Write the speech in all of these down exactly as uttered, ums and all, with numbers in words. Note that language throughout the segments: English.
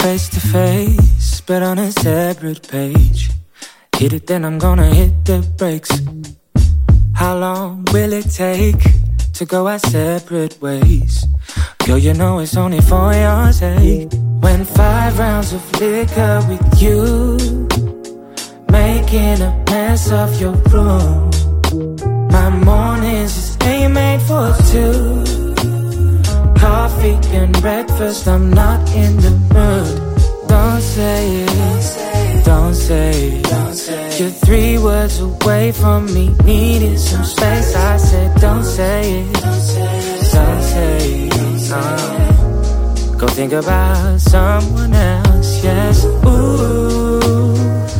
face to face, but on a separate page. Hit it, then I'm gonna hit the brakes. How long will it take to go our separate ways? Girl, you know it's only for your sake. When five rounds of liquor with you, making a mess of your room. My mornings just ain't made for two. Coffee and breakfast, I'm not in the mood. Don't say it, don't say it. You're three words away from me, needing some space. I said don't say it, don't say it. Uh, go think about someone else, yes. Ooh,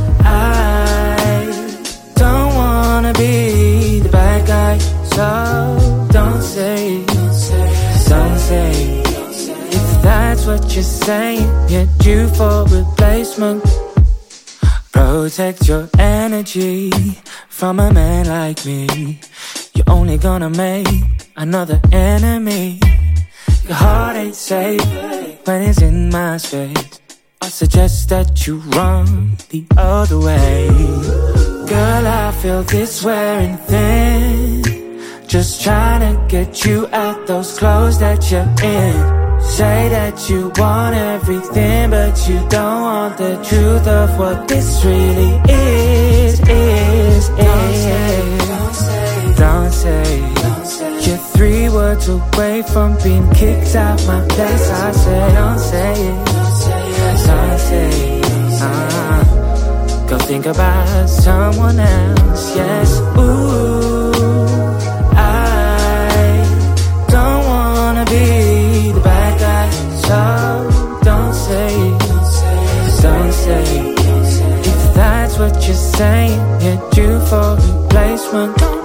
I don't wanna be the bad guy, so don't say it, don't say it. If that's what you're saying, you're due for replacement. Protect your energy from a man like me. You're only gonna make another enemy. Your heart ain't safe when it's in my space. I suggest that you run the other way. Girl, I feel this wearing thin, just trying to get you out those clothes that you're in. Say that you want everything, but you don't want the truth of what this really is, is, is. Don't say it. You're three words away from being kicked out my place. I say don't say it, don't say it. Uh, go think about someone else, yes. Ooh, I don't wanna be the bad guy, so don't say it, don't say it. If that's what you're saying, you're due for replacement.